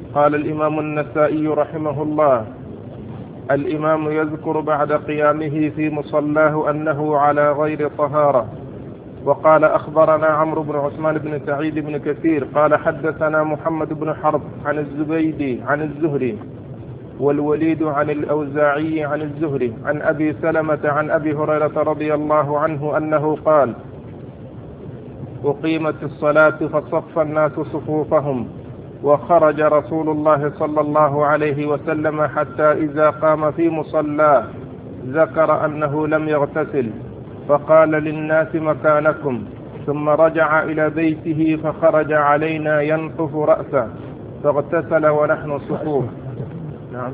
قال الإمام النسائي رحمه الله: الإمام يذكر بعد قيامه في مصلاه أنه على غير طهارة. وقال: أخبرنا عمرو بن عثمان بن سعيد بن كثير قال: حدثنا محمد بن حرب عن الزبيدي عن الزهري، والوليد عن الأوزاعي عن الزهري عن أبي سلمة عن أبي هريرة رضي الله عنه أنه قال: أقيمت الصلاة فصف الناس صفوفهم، وخرج رسول الله صلى الله عليه وسلم حتى إذا قام في مصلاه ذكر أنه لم يغتسل، فقال للناس: مكانكم، ثم رجع إلى بيته فخرج علينا ينطف رأسه فاغتسل ونحن صفوف. نعم،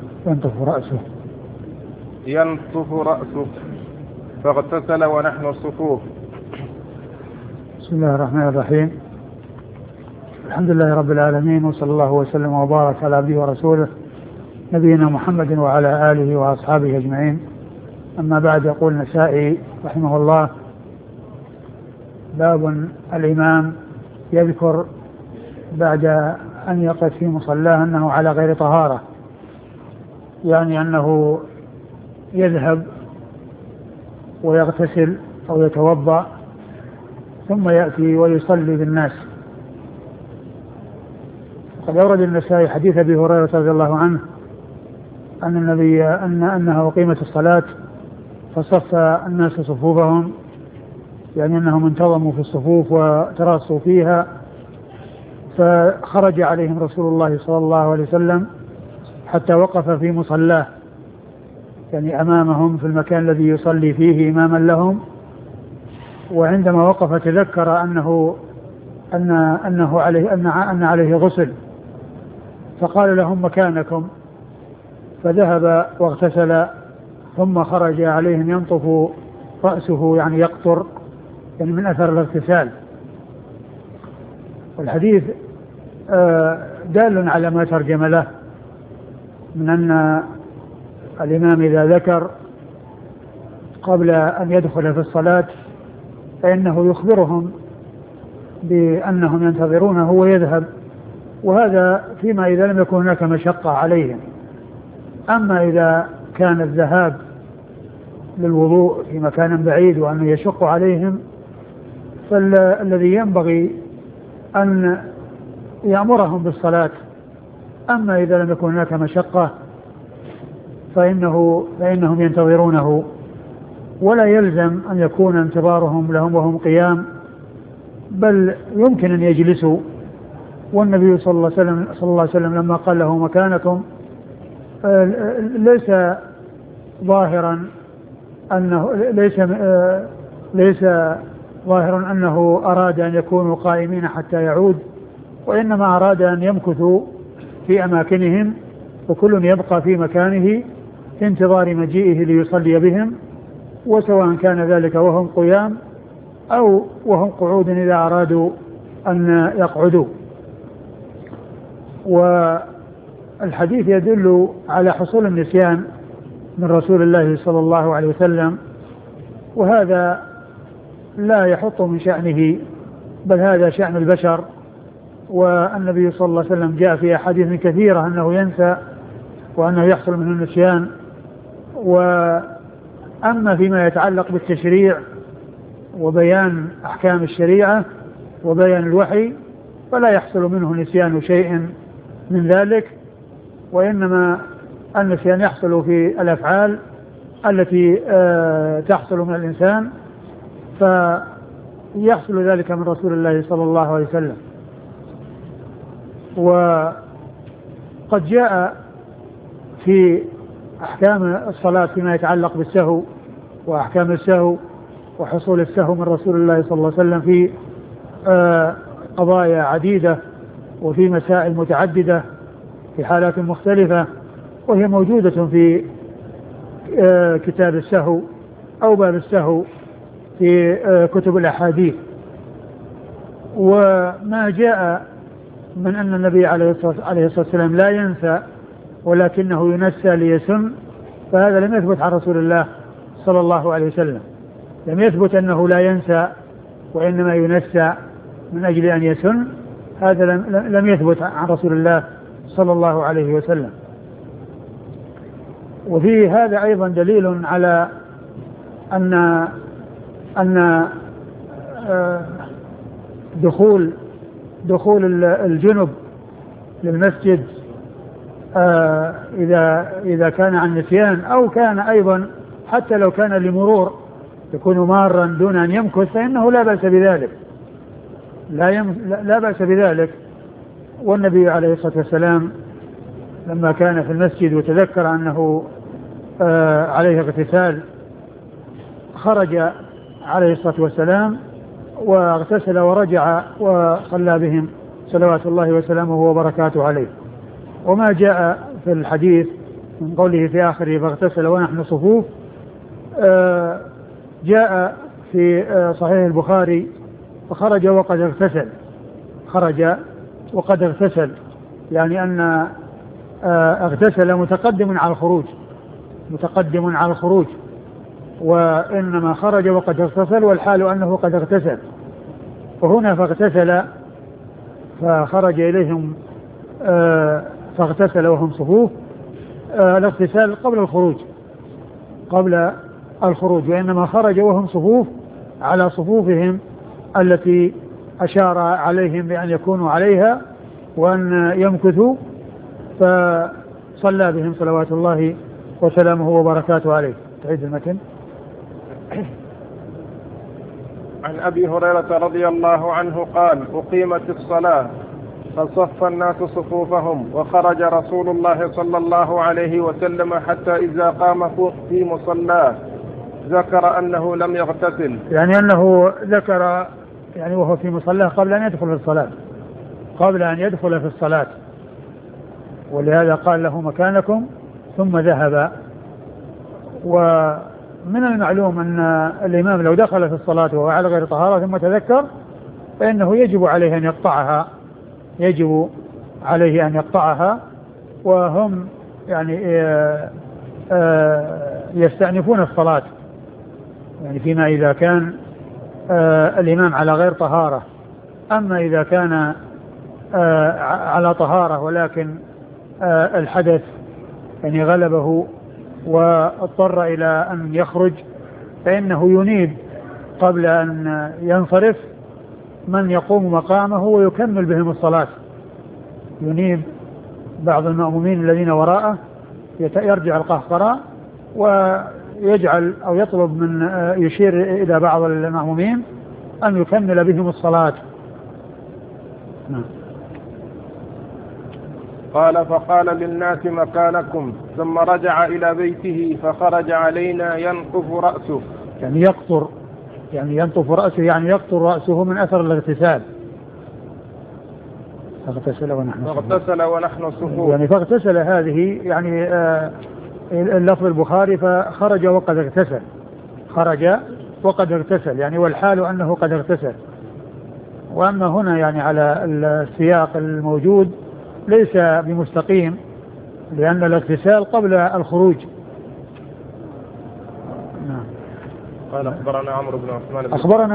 ينطف رأسه فاغتسل ونحن صفوف. بسم الله الرحمن الرحيم. الحمد لله رب العالمين، وصلى الله وسلم وبارك على عبده ورسوله نبينا محمد وعلى آله وأصحابه أجمعين. أما بعد، يقول النسائي رحمه الله: باب الإمام يذكر بعد أن يقف في مصلاه أنه على غير طهارة، يعني أنه يذهب ويغتسل أو يتوضأ ثم يأتي ويصلي بالناس. قد أورد النسائي حديث أبي هريرة رضي الله عنه أن النبي أنه أقيمت الصلاة فصف الناس صفوفهم، يعني أنهم انتظموا في الصفوف وتراصوا فيها، فخرج عليهم رسول الله صلى الله عليه وسلم حتى وقف في مصلاه، يعني أمامهم في المكان الذي يصلي فيه إماما لهم. وعندما وقف تذكر أن عليه غسل، فقال لهم: مكانكم، فذهب واغتسل، ثم خرج عليهم ينطف رأسه، يعني يقطر، يعني من أثر الاغتسال. والحديث دال على ما ترجم له من أن الإمام إذا ذكر قبل أن يدخل في الصلاة فإنه يخبرهم بأنهم ينتظرونه ويذهب، وهذا فيما إذا لم يكن هناك مشقة عليهم. أما إذا كان الذهاب للوضوء في مكان بعيد وأنه يشق عليهم، فالذي ينبغي أن يأمرهم بالصلاة. أما إذا لم يكن هناك مشقة فإنهم ينتظرونه، ولا يلزم أن يكون انتظارهم لهم وهم قيام، بل يمكن أن يجلسوا. والنبي صلى الله عليه وسلم لما قال له: مكانكم، ليس ظاهرا أنه أراد أن يكونوا قائمين حتى يعود، وإنما أراد أن يمكثوا في أماكنهم، وكل يبقى في مكانه في انتظار مجيئه ليصلي بهم، وسواء كان ذلك وهم قيام أو وهم قعود إذا أرادوا أن يقعدوا. والحديث يدل على حصول النسيان من رسول الله صلى الله عليه وسلم، وهذا لا يحط من شأنه، بل هذا شأن البشر. والنبي صلى الله عليه وسلم جاء في أحاديث كثيرة أنه ينسى وأنه يحصل منه النسيان. وأما فيما يتعلق بالتشريع وبيان أحكام الشريعة وبيان الوحي فلا يحصل منه نسيان شيء من ذلك، وإنما النسيان يحصل في الأفعال التي تحصل من الإنسان، فيحصل ذلك من رسول الله صلى الله عليه وسلم. وقد جاء في أحكام الصلاة فيما يتعلق بالسهو وأحكام السهو وحصول السهو من رسول الله صلى الله عليه وسلم في قضايا عديدة وفي مسائل متعددة في حالات مختلفة، وهي موجودة في كتاب السهو أو باب السهو في كتب الأحاديث. وما جاء من أن النبي عليه الصلاة والسلام لا ينسى ولكنه ينسى ليسن، فهذا لم يثبت عن رسول الله صلى الله عليه وسلم. لم يثبت أنه لا ينسى وإنما ينسى من أجل أن يسن، هذا لم يثبت عن رسول الله صلى الله عليه وسلم. وفي هذا أيضا دليل على أن دخول الجنب للمسجد إذا كان عن نسيان أو كان أيضا حتى لو كان لمرور يكون مارا دون أن يمكث فإنه لا بأس بذلك، لا بأس بذلك. والنبي عليه الصلاة والسلام لما كان في المسجد وتذكر أنه عليه اغتسال خرج عليه الصلاة والسلام واغتسل ورجع وصلى بهم صلوات الله وسلامه وبركاته عليه. وما جاء في الحديث من قوله في آخره فاغتسل ونحن صفوف جاء في صحيح البخاري فخرج وقد اغتسل، خرج وقد اغتسل، يعني أن اغتسل متقدم على الخروج، وإنما خرج وقد اغتسل والحال أنه قد اغتسل. وهنا فاغتسل فخرج إليهم فاغتسل وهم صفوف، الاغتسال قبل الخروج، وإنما خرج وهم صفوف على صفوفهم التي أشار عليهم بأن يكونوا عليها وأن يمكثوا، فصلى بهم صلوات الله وسلامه وبركاته عليه. تعيد المتن. عن أبي هريرة رضي الله عنه قال: أقيمت الصلاة فصف الناس صفوفهم وخرج رسول الله صلى الله عليه وسلم حتى إذا قام في مصلاه ذكر أنه لم يغتسل، يعني أنه ذكر يعني وهو في مصلاه قبل أن يدخل في الصلاة، ولهذا قال له مكانكم ثم ذهب. ومن المعلوم أن الإمام لو دخل في الصلاة وهو على غير طهارة ثم تذكر فإنه يجب عليه أن يقطعها، وهم يعني يستأنفون الصلاة، يعني فيما إذا كان الإمام على غير طهارة. أما إذا كان على طهارة ولكن الحدث يعني غلبه واضطر إلى أن يخرج فإنه ينيب قبل أن ينصرف من يقوم مقامه ويكمل بهم الصلاة، ينيب بعض المأمومين الذين وراءه يرجع القهقراء ويجعل أو يطلب من يشير إلى بعض المأمومين أن يكمل بهم الصلاة. قال: فقال للناس مكانكم ثم رجع إلى بيته فخرج علينا ينقف رأسه، يعني يقطر، يعني ينطف رأسه، يعني يقطر رأسه من أثر الاغتسال. فاغتسل ونحن صفوف، يعني فاغتسل هذه يعني اللفظ البخاري فخرج وقد اغتسل، يعني والحال أنه قد اغتسل. وأما هنا يعني على السياق الموجود ليس بمستقيم، لأن الاغتسال قبل الخروج. قال: أخبرنا عمرو بن عثمان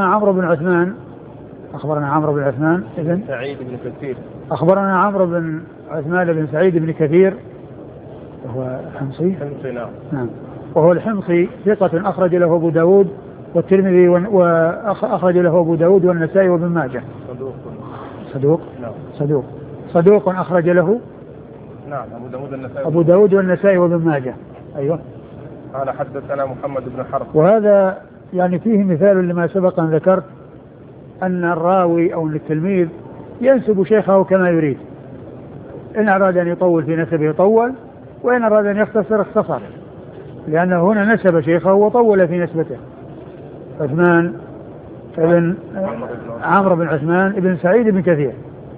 بن سعيد بن كثير. أخبرنا عمرو بن عثمان بن سعيد بن كثير وهو حمصي. نعم. وهو الحمصي ثقة أخرج له أبو داود والترمذي وأخرج له أبو داود والنسائي وابن ماجه. صدوق أخرج له نعم أبو داود والنسائي وابن ماجه. أيوه. قال: حدثنا محمد بن حرب. وهذا يعني فيه مثال لما سبق أن ذكرت، أن الراوي أو التلميذ ينسب شيخه كما يريد، إن أراد أن يطول في نسبه يطول، وإن أراد أن يختصر اختصر، لأنه هنا نسب شيخه وطول في نسبته. عمرو بن عثمان بن سعيد بن كثير،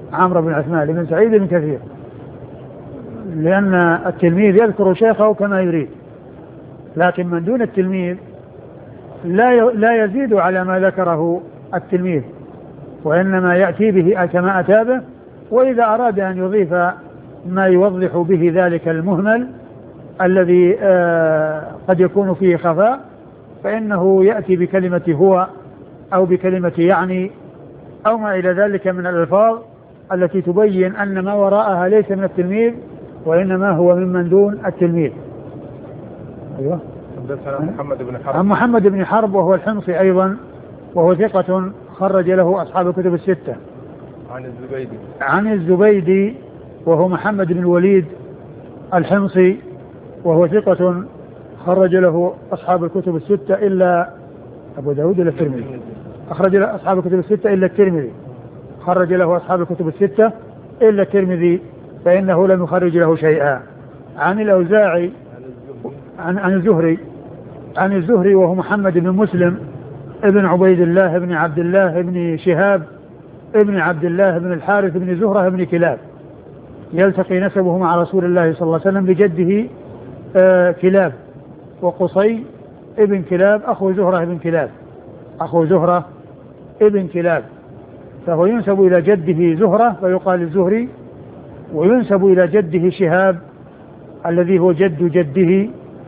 لأن التلميذ يذكر شيخه كما يريد، لكن من دون التلميذ لا يزيد على ما ذكره التلميذ، وإنما يأتي به كما أتى به. وإذا أراد أن يضيف ما يوضح به ذلك المهمل الذي قد يكون فيه خفاء فإنه يأتي بكلمة هو أو بكلمة يعني أو ما إلى ذلك من الألفاظ التي تبين أن ما وراءها ليس من التلميذ وإنما هو ممن دون التلميذ. أيوة. حدثنا محمد بن حرب. عن محمد بن حرب وهو الحمصي أيضا وهو ثقة خرج له أصحاب الكتب الستة. عن الزبيدي وهو محمد بن الوليد الحمصي وهو ثقة خرج له أصحاب الكتب الستة إلا أبو داود إلا الترمذي. أخرج له أصحاب الكتب الستة إلا الترمذي. خرج له أصحاب الكتب الستة إلا الترمذي فإنه لم يخرج له شيئا. عن الأوزاعي عن الزهري وهو محمد بن مسلم ابن عبيد الله ابن عبد الله ابن شهاب ابن عبد الله ابن الحارث ابن زهرة ابن كلاب يلتقي نسبه مع رسول الله صلى الله عليه وسلم بجده كلاب وقصي ابن كلاب أخو زهرة ابن كلاب فهو ينسب إلى جده زهرة فيقال الزهري وينسب إلى جده شهاب الذي هو جد جده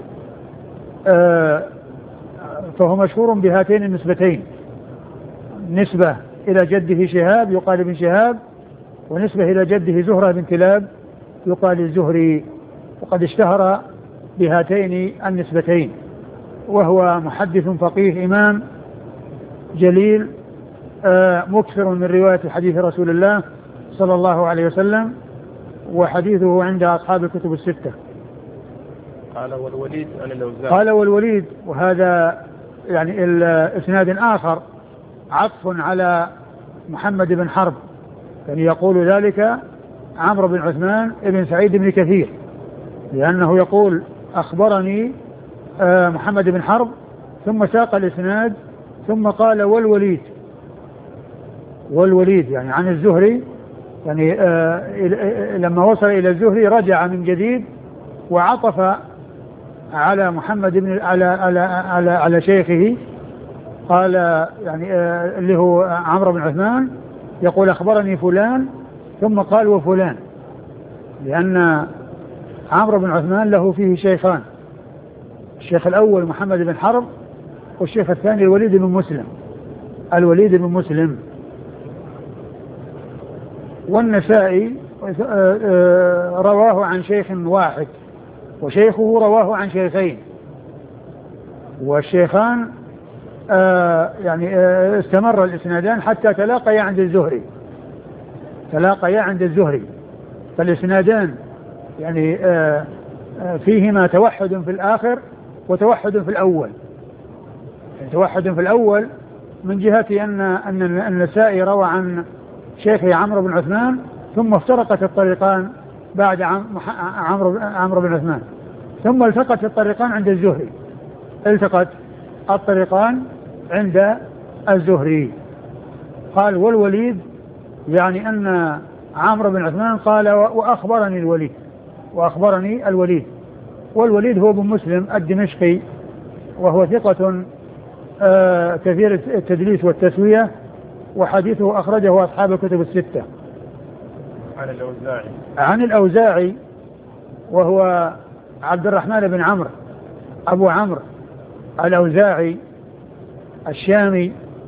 فهو مشهور بهاتين النسبتين نسبة إلى جده شهاب يقال ابن شهاب ونسبة إلى جده زهرة بن كلاب يقال الزهري وقد اشتهر بهاتين النسبتين وهو محدث فقيه إمام جليل مكثر من رواية حديث رسول الله صلى الله عليه وسلم وحديثه عند أصحاب الكتب الستة. قال والوليد وهذا يعني الإسناد آخر عطف على محمد بن حرب يعني يقول ذلك عمرو بن عثمان بن سعيد بن كثير لأنه يقول أخبرني محمد بن حرب ثم ساق الإسناد ثم قال والوليد يعني عن الزهري يعني لما وصل إلى الزهري رجع من جديد وعطف على محمد بن على شيخه قال يعني اللي هو عمرو بن عثمان يقول أخبرني فلان ثم قال وفلان لأن عمرو بن عثمان له فيه شيخان الشيخ الأول محمد بن حرب والشيخ الثاني الوليد بن مسلم والنسائي رواه عن شيخ واحد وشيخه رواه عن شيخين والشيخان يعني استمر الاسنادان حتى تلاقيا عند الزهري فالاسنادان يعني فيهما توحد في الآخر وتوحد في الأول يعني توحد في الأول من جهة أن النسائي روى عن شيخه عمرو بن عثمان ثم افترقت الطريقان بعد عمرو بن عثمان ثم التقت الطريقان عند الزهري قال والوليد يعني أن عمرو بن عثمان قال وأخبرني الوليد والوليد هو بن مسلم الدمشقي وهو ثقة كثير التدليس والتسوية وحديثه أخرجه أصحاب الكتب الستة. عن الأوزاعي وهو عبد الرحمن بن عمرو أبو عمرو الأوزاعي الشامي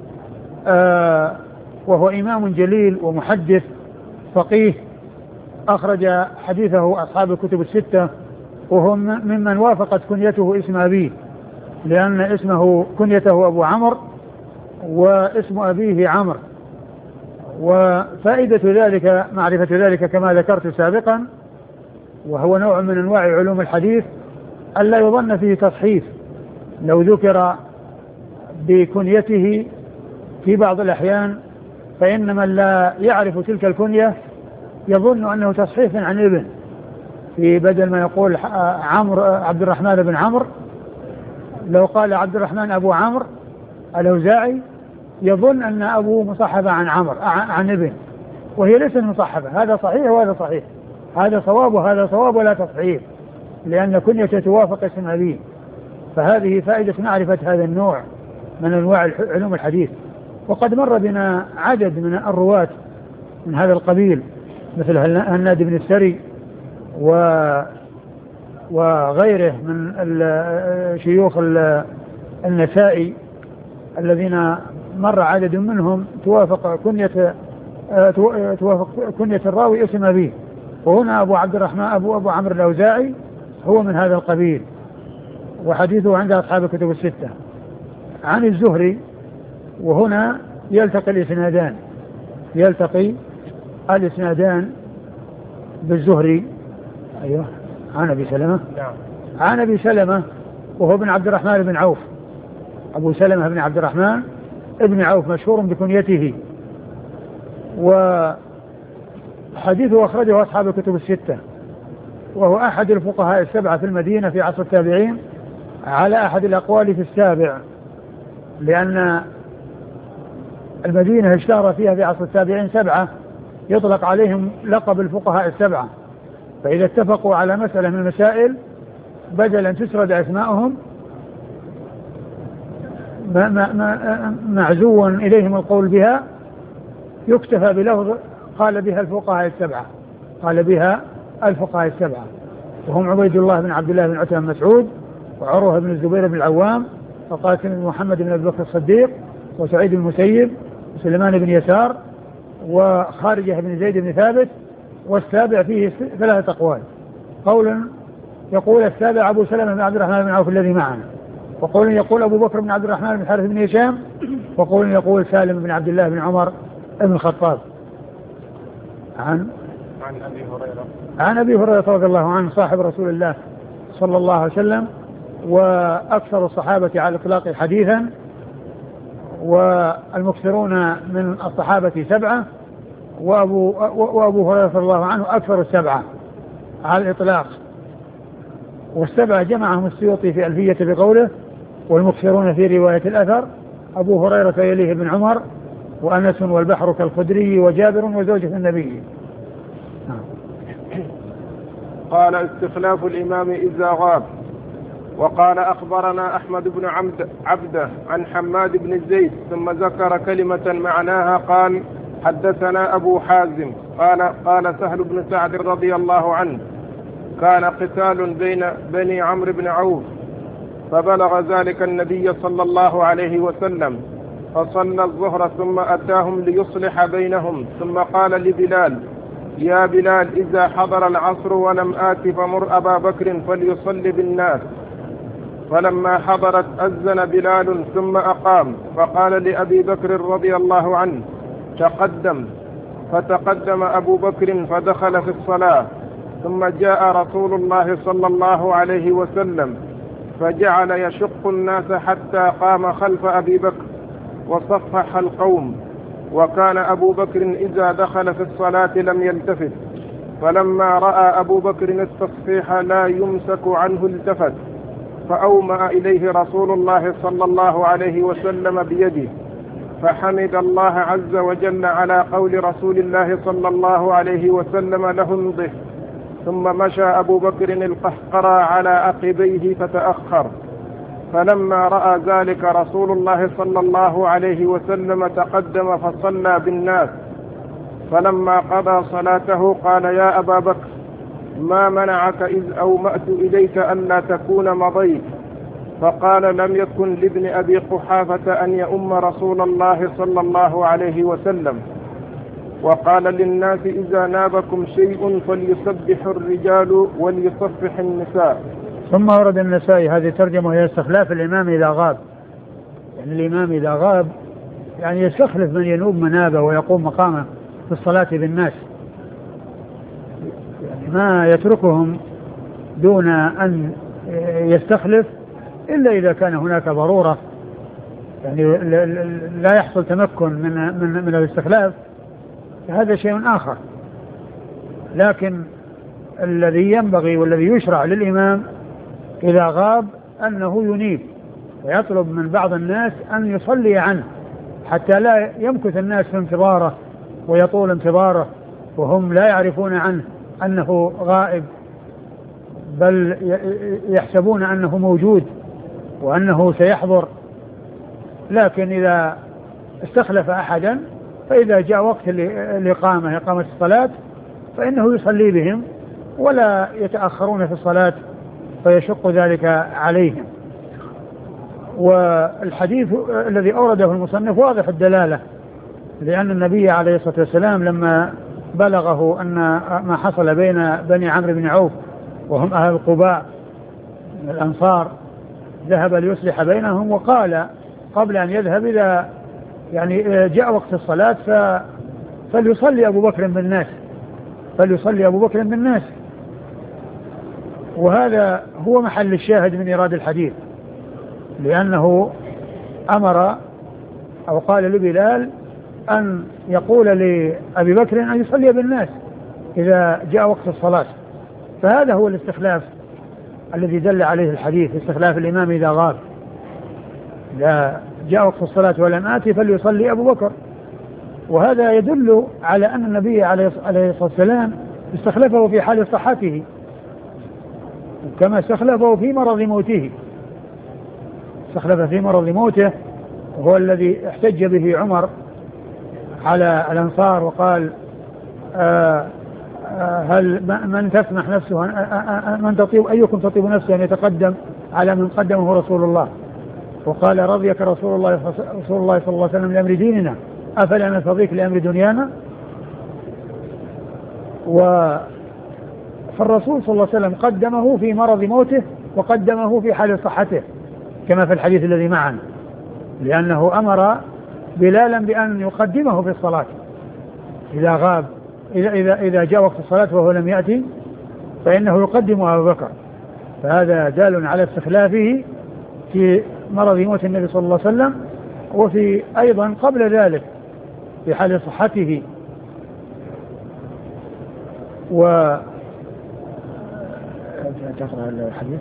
وهو إمام جليل ومحدث فقيه أخرج حديثه أصحاب الكتب الستة وهو ممن وافقت كنيته اسم أبيه لأن اسمه كنيته أبو عمرو واسم أبيه عمرو وفائدة ذلك معرفة ذلك كما ذكرت سابقا وهو نوع من أنواع علوم الحديث ألا يظن فيه تصحيف لو ذكر بكنيته في بعض الأحيان فإن من لا يعرف تلك الكنية يظن أنه تصحيف عن ابن في بدل ما يقول عبد الرحمن بن عمرو لو قال عبد الرحمن أبو عمرو الأوزاعي يظن أن أبوه مصحف عن ابن وهي ليست مصحفة هذا صحيح وهذا صحيح هذا صواب وهذا صواب ولا تصحيح لأن كنية توافق اسم أبيه فهذه فائدة معرفة هذا النوع من أنواع علوم الحديث وقد مر بنا عدد من الرواة من هذا القبيل مثل هناد بن السري وغيره من شيوخ النسائي الذين مر عدد منهم توافق كنية توافق كنية الراوي اسم أبيه. وهنا أبو عبد الرحمن أبو عمرو الأوزاعي هو من هذا القبيل، وحديثه عند أصحاب الكتب الستة عن الزهري. وهنا يلتقي الإسنادان بالزهري. أيوه عن أبي سلمة. عن أبي سلمة وهو بن عبد الرحمن بن عوف، أبو سلمة بن عبد الرحمن ابن عوف مشهور بكنيته، وحديثه أخرجه أصحاب الكتب الستة، وهو أحد الفقهاء السبعة في المدينة في عصر التابعين على أحد الأقوال في السابع، لأن المدينة اشتهر فيها في عصر التابعين 7 يطلق عليهم لقب الفقهاء السبعة، فإذا اتفقوا على مسألة من المسائل بدل أن تسرد أسماءهم معزوا إليهم القول بها يكتفى بلفظ قال بها الفقهاء السبعة، وهم عبيد الله بن عبد الله بن عتبة بن مسعود، وعروة بن الزبير بن العوام، وقاسم بن محمد بن أبي بكر الصديق، وسعيد بن المسيب، وسليمان بن يسار، وخارجة بن زيد بن ثابت. والسابع فيه 3 أقوال، قول يقول السابع أبو سلمة بن عبد الرحمن بن عوف الذي معنا، وقول يقول أبو بكر بن عبد الرحمن بن حارث بن هشام، وقول يقول سالم بن عبد الله بن عمر بن الخطاب. عن أبي هريرة رضي الله عنه صاحب رسول الله صلى الله عليه وسلم، وأكثر الصحابة على الإطلاق حديثا، والمكثرون من الصحابة 7، وأبو هريرة رضي الله عنه أكثر 7 على الإطلاق، وال7 جمعهم السيوطي في ألفية بقوله والمكثرون في رواية الأثر أبو هريرة يليه بن عمر وأنس والبحر كالخدري وجابر وزوجة النبي. قال استخلاف الإمام إذا غاب. وقال أخبرنا أحمد بن عبده عن حماد بن زيد، ثم ذكر كلمة معناها قال حدثنا أبو حازم قال سهل بن سعد رضي الله عنه كان قتال بين بني عمرو بن عوف، فبلغ ذلك النبي صلى الله عليه وسلم، فصلى الظهر ثم أتاهم ليصلح بينهم، ثم قال لبلال يا بلال إذا حضر العصر ولم آت فمر أبا بكر فليصلي بالناس. فلما حضرت أذن بلال ثم أقام، فقال لأبي بكر رضي الله عنه تقدم، فتقدم أبو بكر فدخل في الصلاة، ثم جاء رسول الله صلى الله عليه وسلم فجعل يشق الناس حتى قام خلف أبي بكر وصفح القوم، وكان أبو بكر إذا دخل في الصلاة لم يلتفت، فلما رأى أبو بكر التصفيح لا يمسك عنه التفت، فأومأ إليه رسول الله صلى الله عليه وسلم بيده، فحمد الله عز وجل على قول رسول الله صلى الله عليه وسلم له امضه، ثم مشى أبو بكر القهقرى على عقبيه فتأخر، فلما رأى ذلك رسول الله صلى الله عليه وسلم تقدم فصلى بالناس، فلما قضى صلاته قال يا أبا بكر ما منعك إذ أومأت إليك ألا تكون مضيت؟ فقال لم يكن لابن أبي قحافة أن يؤم رسول الله صلى الله عليه وسلم. وقال للناس إذا نابكم شيء فليسبح الرجال وليصفح النساء. ثم ورد النسائي هذه ترجمة هي استخلاف الإمام إذا غاب، يعني الإمام إذا غاب يعني يستخلف من ينوب منابه ويقوم مقامه في الصلاة بالناس، يعني ما يتركهم دون أن يستخلف إلا إذا كان هناك ضرورة، يعني لا يحصل تمكن من الاستخلاف، هذا شيء آخر. لكن الذي ينبغي والذي يشرع للإمام إذا غاب أنه ينيب ويطلب من بعض الناس أن يصلي عنه حتى لا يمكث الناس في انتظاره ويطول انتظاره وهم لا يعرفون عنه أنه غائب، بل يحسبون أنه موجود وأنه سيحضر. لكن إذا استخلف أحدا فإذا جاء وقت الإقامة إقامة الصلاة فإنه يصلي بهم ولا يتأخرون في الصلاة فيشق ذلك عليهم. والحديث الذي أورده المصنف واضح الدلالة لأن النبي عليه الصلاة والسلام لما بلغه أن ما حصل بين بني عمرو بن عوف وهم أهل قباء من الأنصار ذهب ليصلح بينهم، وقال قبل أن يذهب إذا يعني جاء وقت الصلاة فليصلي أبو بكر بالناس، فليصلي أبو بكر بالناس. وهذا هو محل الشاهد من إيراد الحديث، لأنه أمر أو قال لبلال أن يقول لأبي بكر أن يصلي بالناس إذا جاء وقت الصلاة. فهذا هو الاستخلاف الذي دل عليه الحديث، استخلاف الإمام إذا غاب، إذا جاء وقت الصلاة ولم آتي فليصلي أبو بكر. وهذا يدل على أن النبي عليه الصلاة والسلام استخلفه في حال صحته كما استخلفه في مرض موته، استخلف في مرض موته، وهو الذي احتج به عمر على الأنصار وقال هل من تسمح نفسه من تطيب أيكم تطيب نفسه أن يتقدم على من قدمه رسول الله، وقال رضيك رسول الله صلى الله عليه وسلم لأمر ديننا أفلا نرتضيك لأمر دنيانا. فالرسول صلى الله عليه وسلم قدمه في مرض موته وقدمه في حال صحته كما في الحديث الذي معنا، لأنه أمر بلالا بأن يقدمه في الصلاة إذا غاب، إذا جاء وقت الصلاة وهو لم يأتي فإنه يقدم أبو بكر. فهذا دال على استخلافه في مرض موت النبي صلى الله عليه وسلم، وفي أيضا قبل ذلك في حال صحته. تقرأ الحديث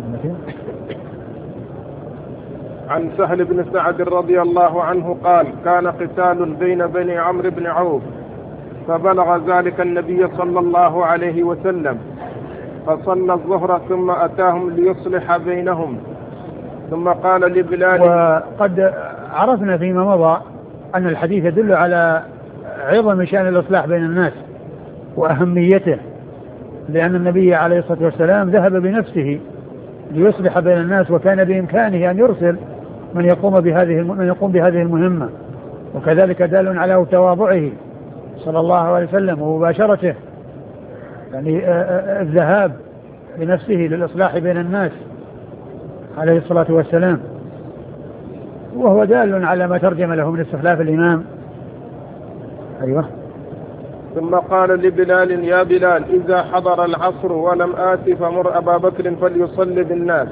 عن سهل بن سعد رضي الله عنه قال كان قتال بين بني عمرو بن عوف فبلغ ذلك النبي صلى الله عليه وسلم فصلى الظهر ثم أتاهم ليصلح بينهم ثم قال لبلال. وقد عرفنا فيما مضى أن الحديث يدل على عظم شأن الإصلاح بين الناس وأهميته، لأن النبي عليه الصلاة والسلام ذهب بنفسه ليصلح بين الناس، وكان بإمكانه أن يرسل من يقوم بهذه المهمة. وكذلك دال على تواضعه صلى الله عليه وسلم ومباشرته، يعني الذهاب بنفسه للإصلاح بين الناس عليه الصلاة والسلام، وهو دال على ما ترجم له من استخلاف الإمام. أيوة. ثم قال لبلال يا بلال إذا حضر العصر ولم آتي فمر أبا بكر فليصلي بالناس.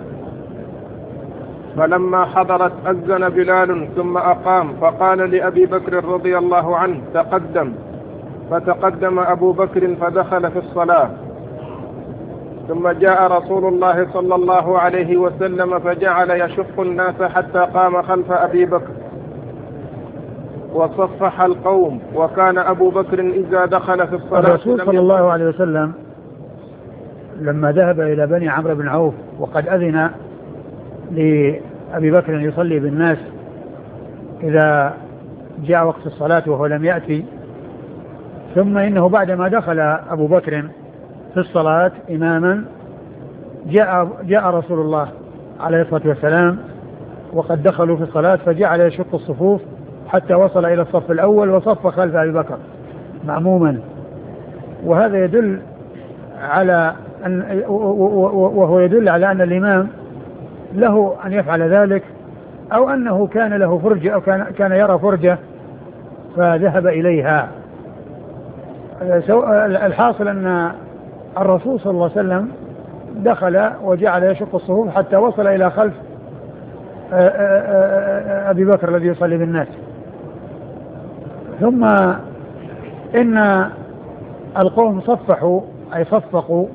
فلما حضرت أذن بلال ثم أقام فقال لأبي بكر رضي الله عنه تقدم، فتقدم أبو بكر فدخل في الصلاة. ثم جاء رسول الله صلى الله عليه وسلم فجعل يشق الناس حتى قام خلف أبي بكر وصفح القوم، وكان أبو بكر إذا دخل في الصلاة. الرسول صلى الله عليه وسلم لما ذهب إلى بني عمرو بن عوف وقد أذن لأبي بكر يصلي بالناس إذا جاء وقت الصلاة وهو لم يأتي، ثم إنه بعدما دخل أبو بكر في الصلاة إماما جاء رسول الله عليه الصلاة والسلام وقد دخلوا في الصلاة فجعل يشق الصفوف حتى وصل إلى الصف الأول وصف خلف أبي بكر معموما. وهذا يدل على وهو يدل على أن الإمام له أن يفعل ذلك، أو أنه كان له فرجة أو كان يرى فرجة فذهب إليها. الحاصل أن الرسول صلى الله عليه وسلم دخل وجعل يشق الصفوف حتى وصل إلى خلف أبي بكر الذي يصلي بالناس. ثم إن القوم صفحوا أي صفقوا،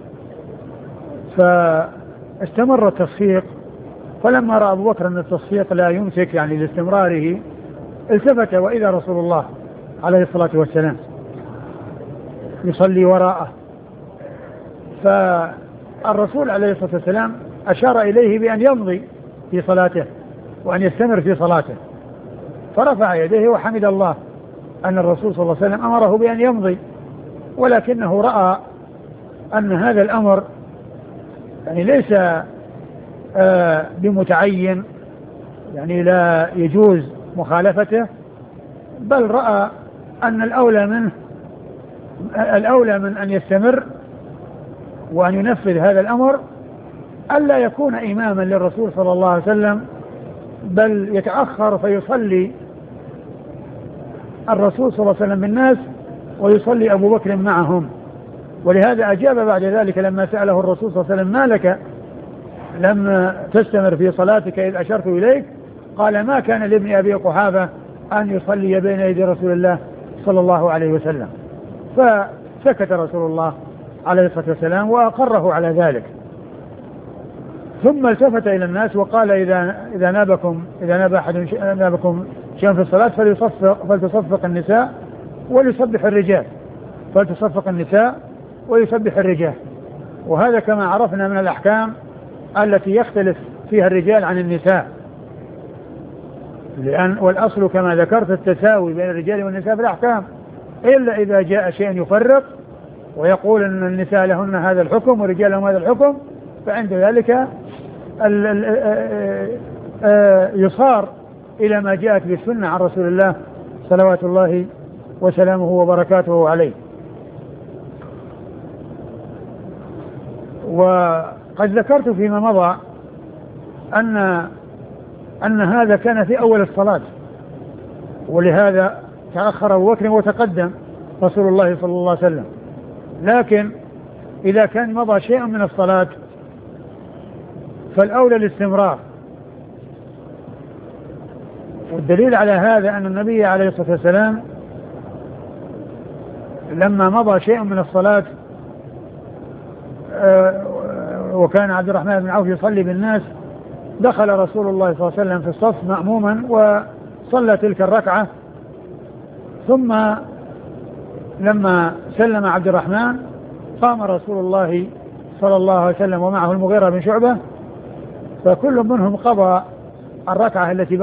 فاستمر التصفيق. فلما رأى أبو بكر أن التصفيق لا يمسك يعني لاستمراره التفت وإذا رسول الله عليه الصلاة والسلام يصلي وراءه، فالرسول عليه الصلاة والسلام أشار إليه بأن يمضي في صلاته وأن يستمر في صلاته، فرفع يديه وحمد الله أن الرسول صلى الله عليه وسلم أمره بأن يمضي، ولكنه رأى أن هذا الأمر يعني ليس بمتعين، يعني لا يجوز مخالفته، بل رأى أن الأولى من أن يستمر وأن ينفذ هذا الأمر ألا يكون إماما للرسول صلى الله عليه وسلم، بل يتأخر فيصلي الرسول صلى الله عليه وسلم بالناس ويصلي أبو بكر معهم. ولهذا أجاب بعد ذلك لما سأله الرسول صلى الله عليه وسلم: ما لك لم تستمر في صلاتك إذ أشرت إليك؟ قال: ما كان لابن أبي قحافة أن يصلي بين يدي رسول الله صلى الله عليه وسلم. فسكت رسول الله عليه الصلاة والسلام وأقره على ذلك، ثم التفت إلى الناس وقال: إذا ناب أحد نابكم شيئا في الصلاة فلتصفق النساء وليسبح الرجال، ويسبح الرجال. وهذا كما عرفنا من الأحكام التي يختلف فيها الرجال عن النساء، والأصل كما ذكرت التساوي بين الرجال والنساء في الأحكام، إلا إذا جاء شيء يفرق ويقول أن النساء لهن هذا الحكم والرجال لهم هذا الحكم، فعند ذلك يصار إلى ما جاءت بالسنة عن رسول الله صلوات الله وسلامه وبركاته عليه. وقد ذكرت فيما مضى أن هذا كان في أول الصلاة، ولهذا تأخر أبو بكر وتقدم رسول الله صلى الله عليه وسلم. لكن إذا كان مضى شيء من الصلاة فالأولى الاستمرار. والدليل على هذا أن النبي عليه الصلاة والسلام لما مضى شيء من الصلاة وكان عبد الرحمن بن عوف يصلي بالناس، دخل رسول الله صلى الله عليه وسلم في الصف مأموما وصلى تلك الركعة، ثم لما سلم عبد الرحمن قام رسول الله صلى الله عليه وسلم ومعه المغيرة بن شعبة، فكل منهم قضى الركعة التي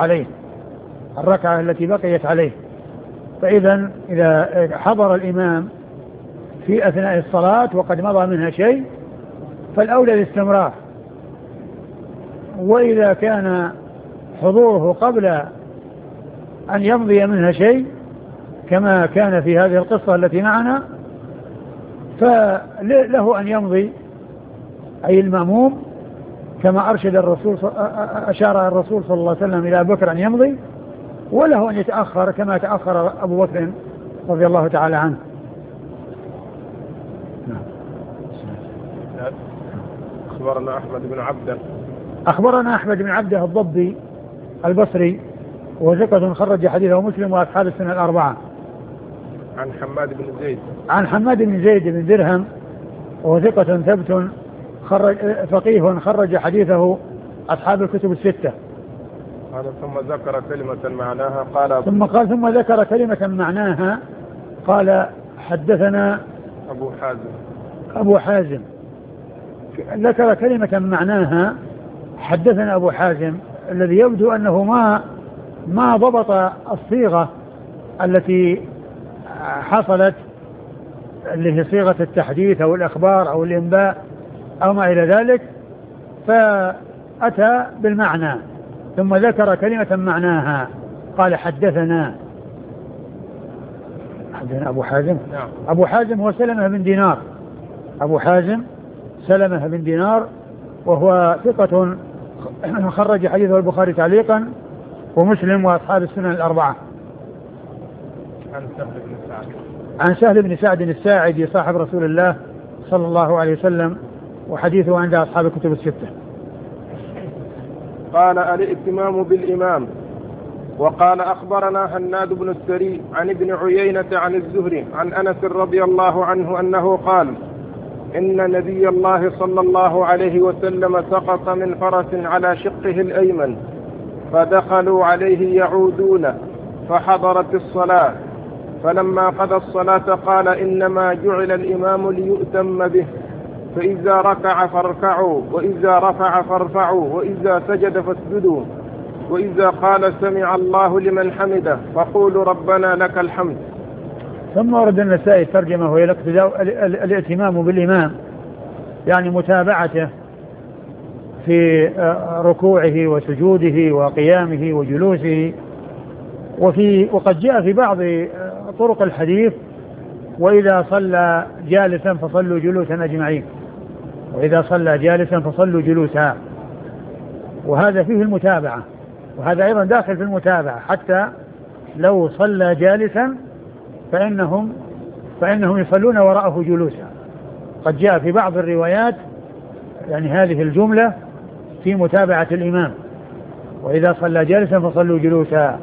بقيت عليه. فإذا إذا حضر الإمام في أثناء الصلاة وقد مضى منها شيء فالأولى الاستمرار، وإذا كان حضوره قبل أن يمضي منها شيء كما كان في هذه القصة التي معنا فله أن يمضي، أي المأموم، كما أشار الرسول صلى الله عليه وسلم إلى أبي بكر أن يمضي، وله أن يتأخر كما تأخر أبو بكر رضي الله تعالى عنه. أخبرنا أحمد بن عبده الضبي البصري وثقة خرج حديثه مسلم وأصحاب السنة الأربعة. عن حماد بن زيد بن درهم وثقة ثبت فقيه خرج حديثه أصحاب الكتب الستة. ثم ذكر كلمة معناها قال حدثنا أبو حازم. ذكر كلمة معناها حدثنا أبو حازم، الذي يبدو أنه ما ضبط الصيغة التي حصلت، اللي هي صيغة التحديث أو الإخبار أو الإنباء أو ما إلى ذلك، فأتى بالمعنى ثم ذكر كلمة معناها قال حدثنا أبو حازم. أبو حازم هو سلمة بن دينار وهو ثقة خرج حديثه البخاري تعليقا ومسلم وأصحاب السنن الأربعة. عن سهل بن سعد الساعدي صاحب رسول الله صلى الله عليه وسلم وحديثه عند أصحاب الكتب الستة. قال الائتمام بالإمام. وقال أخبرنا هناد بن السري عن ابن عيينة عن الزهري عن أنس رضي الله عنه أنه قال: إن نبي الله صلى الله عليه وسلم سقط من فرس على شقه الأيمن، فدخلوا عليه يعودون، فحضرت الصلاة، فلما قضى الصلاة قال: إنما جعل الإمام ليؤتم به، فإذا ركع فاركعوا، وإذا رفع فارفعوا، وإذا سجد فاسجدوا، وإذا قال سمع الله لمن حمده فقولوا ربنا لك الحمد. ثم ورد النسائي الترجمة وهي الائتمام بالإمام، يعني متابعته في ركوعه وسجوده وقيامه وجلوسه، وقد جاء في بعض طرق الحديث وإذا صلى جالسا فصلوا جلوسا أجمعين، وإذا صلى جالسا فصلوا جلوسا، وهذا فيه المتابعة، وهذا أيضا داخل في المتابعة، حتى لو صلى جالسا فإنهم يصلون وراءه جلوسا. قد جاء في بعض الروايات يعني هذه الجملة في متابعة الإمام، وإذا صلى جالسا فصلوا جلوسا.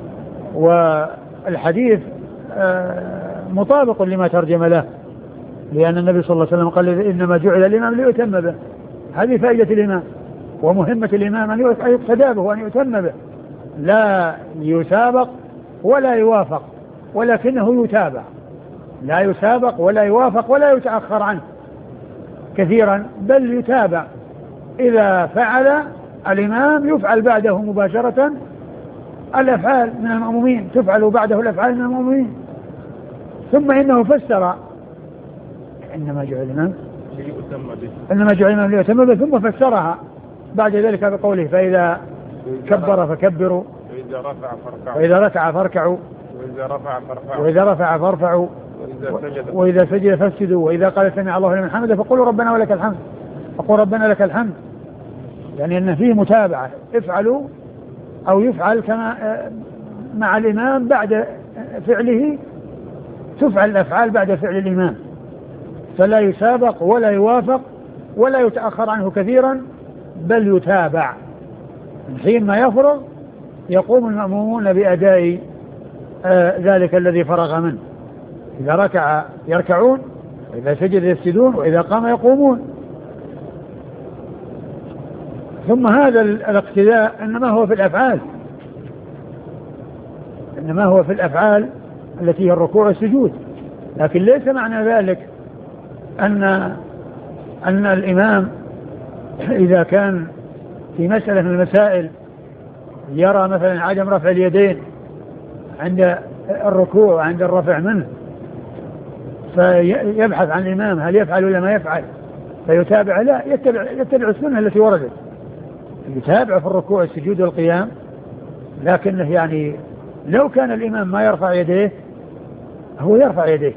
والحديث مطابق لما ترجم له، لأن النبي صلى الله عليه وسلم قال إنما جعل الإمام ليؤتم به. هذه فائدة الإمام ومهمة الإمام أن يقتدى به وأن يؤتم به، لا يسابق ولا يوافق، ولكنه يتابع، لا يسابق ولا يوافق ولا يتأخر عنه كثيرا، بل يتابع. إذا فعل الإمام يفعل بعده مباشرة الأفعال من المأمومين، تفعل بعده الأفعال من المأمومين. ثم إنه فسر إنما جعل الإمام ليؤتم به، ثم فسرها بعد ذلك بقوله فإذا كبر فكبروا، وإذا ركع فاركعوا، وإذا رفع فارفعوا، وإذا سجد فاسجدوا، وإذا قال سمع الله لمن حمده فقولوا ربنا ولك الحمد، فقولوا ربنا لك الحمد. يعني أن فيه متابعة، افعلوا أو يفعل كما مع الإمام بعد فعله، تفعل الأفعال بعد فعل الإمام، فلا يسابق ولا يوافق ولا يتأخر عنه كثيرا، بل يتابع. حين ما يفرغ يقوم المأمومون بأداء ذلك الذي فرغ منه. إذا ركع يركعون، وإذا سجد يسجدون، وإذا قام يقومون. ثم هذا الاقتداء إنما هو في الأفعال التي هي الركوع والسجود، لكن ليس معنى ذلك أن الإمام إذا كان في مسألة من المسائل يرى مثلا عدم رفع اليدين عند الركوع وعند الرفع منه، فيبحث عن الإمام هل يفعل ولا ما يفعل فيتابع، لا، يتبع السنة التي وردت، يتابع في الركوع والسجود والقيام. لكنه يعني لو كان الإمام ما يرفع يديه، هو يرفع يديه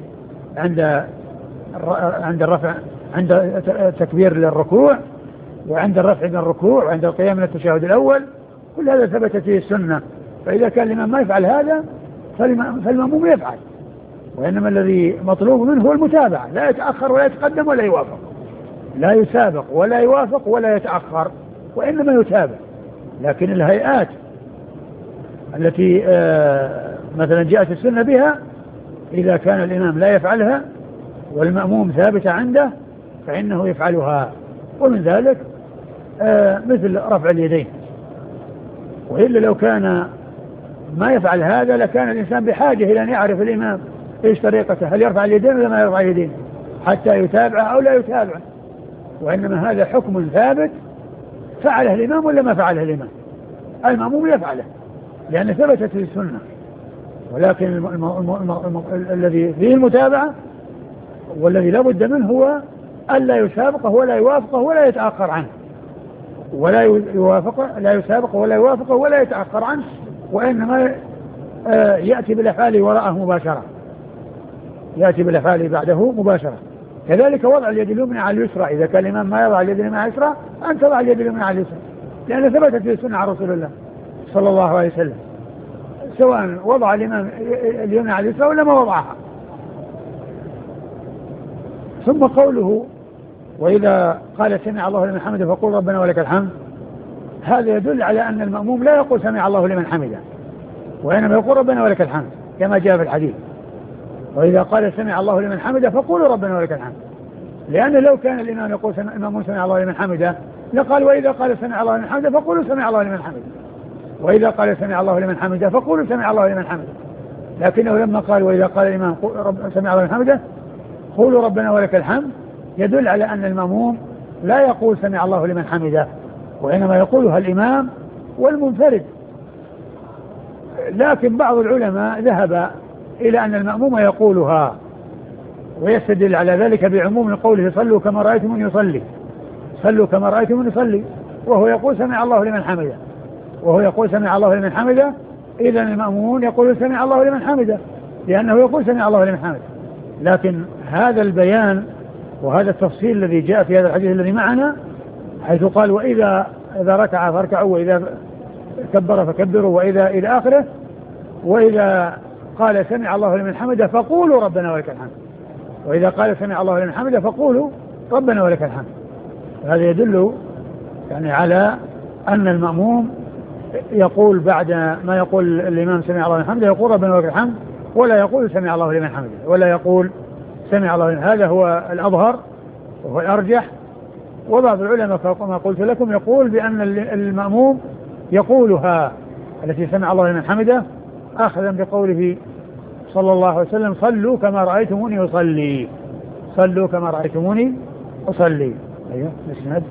عند الرفع، عند التكبير للركوع، وعند الرفع من الركوع، وعند القيام من التشهد الأول، كل هذا ثبتت فيه السنة. فإذا كان الإمام ما يفعل هذا فالمأموم يفعل، وإنما الذي مطلوب منه هو المتابعة، لا يتأخر ولا يتقدم ولا يوافق، لا يسابق ولا يوافق ولا يتأخر، وإنما يتابع. لكن الهيئات التي مثلا جاءت السنة بها، إذا كان الإمام لا يفعلها والمأموم ثابت عنده فإنه يفعلها. ومن ذلك مثل رفع اليدين، وإلا لو كان ما يفعل هذا لكان الإنسان بحاجة إلى أن يعرف الإمام إيش طريقته، هل يرفع اليدين ولا ما يرفع اليدين، حتى يتابعه أو لا يتابعه. وإنما هذا حكم ثابت، فعله الإمام ولا ما فعله الإمام، المأموم يفعله لأن ثبتت في السنة. ولكن الذي فيه المتابعة والذي لا بد منه هو ألا يسابقه ولا يوافقه ولا يتأخر عنه، ولا يوافقه، لا يسابقه ولا يوافقه ولا يتأخر عنه، وإنما يأتي بالأفعال وراءه مباشرة، يأتي بالأفعال بعده مباشرة. كذلك وضع اليد اليمنى على اليسرى، إذا كان الإمام ما يضع اليد اليمنى على اليسرى أن تضع اليد اليمنى على اليسرى، لأن ثبتت في السنة عن رسول الله صلى الله عليه وسلم، سواء وضع الإمام اليمنى على اليسرى ولا ما وضعها. ثم قوله وإذا قال سمع الله لمن حمده فقول ربنا ولك الحمد، هذا يدل على أن المأموم لا يقول سمع الله لمن حمده، وإنما يقول ربنا ولك الحمد كما جاء في الحديث. وإذا قال سمع الله لمن حمده فقولوا ربنا ولك الحمد، لأن لو كان الإمام يقول المأموم سمع الله لمن حمده لقال وإذا قال سمع الله لمن حمده فقولوا سمع الله لمن حمده، وإذا قال سمع الله لمن حمده فقولوا سمع الله لمن حمده. لكنه لما قال وإذا قال الإمام سمع الله لمن حمده قولوا ربنا ولك الحمد، يدل على أن المأموم لا يقول سمع الله لمن حمده، وإنما يقولها الإمام والمنفرد. لكن بعض العلماء ذهب إلى أن المأموم يقولها، ويستدل على ذلك بعموم قوله صلوا كما رأيتم يصلي، صلوا كما رأيتم يصلي، وهو يقول سمع الله لمن حمده، وهو يقول سمع الله لمن حمده إذن المأمون يقول سمع الله لمن حمده، لأنه يقول سمع الله لمن حمده. لكن هذا البيان وهذا التفصيل الذي جاء في هذا الحديث الذي معنا، حيث قال وإذا ركع فاركعوا وإذا كبر فكبروا وإذا إلى آخره، وإذا قال سمع الله لمن حمده فقولوا ربنا ولك الحمد، وإذا قال سمع الله لمن حمده فقولوا ربنا ولك الحمد. هذا يدل يعني على أن المأموم يقول بعد ما يقول الإمام سمع الله لمن حمده يقول ربنا ولك الحمد، ولا يقول سمع الله لمن حمده، ولا يقول سمع الله لمن. هذا هو الأظهر وهو الأرجح. وبعض العلماء كما قلت لكم يقول بأن المأموم يقولها التي سمع الله لمن حمده أخذا بقوله صلى الله عليه وسلم صلوا كما رأيتموني أصلي، صلوا كما رأيتموني أصلي. أيوه نسند.